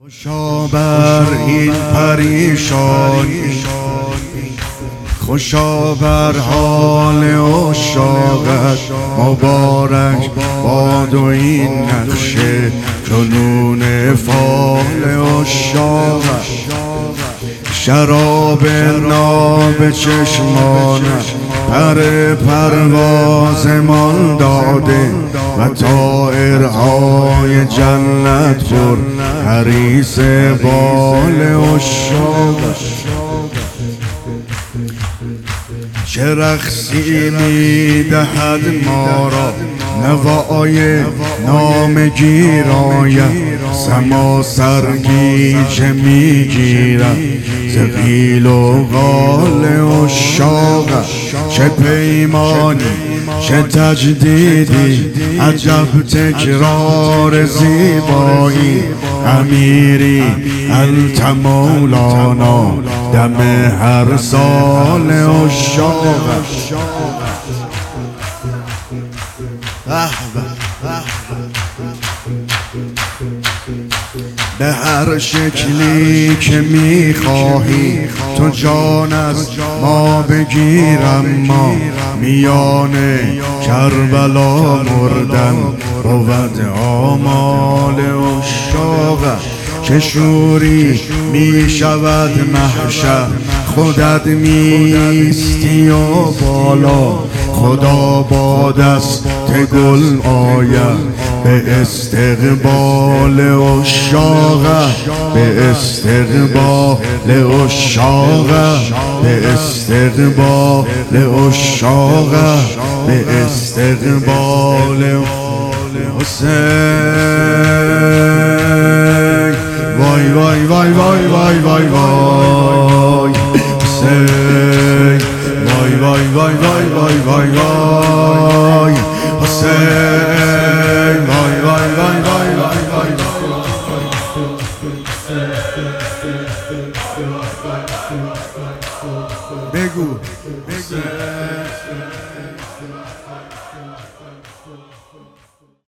خوشا بر این پریشانی، خوشا بر حال عشاقت، مبارک باد و این نقش جنون فال عشاقت. شراب ناب چشمانت پر پروازمان داده و طائرهای جنت پر حریص بال عشاقت. چه رقصی میدهد ما را نوای نامگیرایم، سما سرگیجه میگیرد ز قیل و قال عشاقت. چه پیمانی چه تجدیدی، عجب تکرار زیبایی، امیری انت مولانا دم هر سال عشاقت. به هر شکلی که میخواهی تو جان از ما بگیرم، ما میان کربلا مردن بود آمال عشاقت. چه شوری میشود محشر خودت میستی و بالا، خدا با دست گل آید به استقبال عشاقت، به استقبال عشاقت، به استقبال عشاقت، به استقبال حسین. وای وای وای وای وای وای وای حسین، وای وای وای وای وای وای وای حسین، وای وای وای وای وای وای. بگو